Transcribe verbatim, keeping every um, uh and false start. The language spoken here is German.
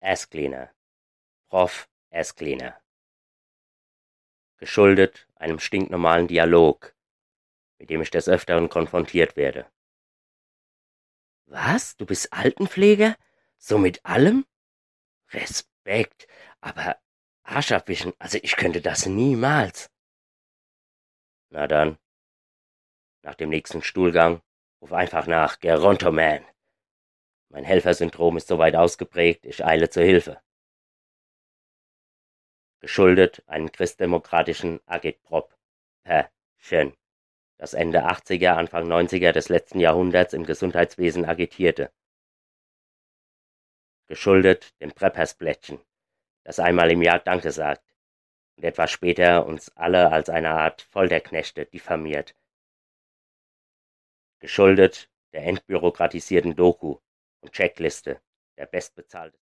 Asscleaner, Prof Asscleaner. Geschuldet einem stinknormalen Dialog, mit dem ich des Öfteren konfrontiert werde. Was? Du bist Altenpfleger? So mit allem? Respekt, aber Arsch abwischen, also ich könnte das niemals. Na dann, nach dem nächsten Stuhlgang, ruf einfach nach Geronto Man. Mein Helfersyndrom ist so weit ausgeprägt, ich eile zur Hilfe. Geschuldet einem christdemokratischen Agitprop-Chen, das Ende achtziger, Anfang neunziger des letzten Jahrhunderts im Gesundheitswesen agitierte. Geschuldet dem Preppersplättchen, das einmal im Jahr Danke sagt und etwas später uns alle als eine Art Folterknechte diffamiert. Geschuldet der entbürokratisierten Doku und Checkliste der bestbezahlten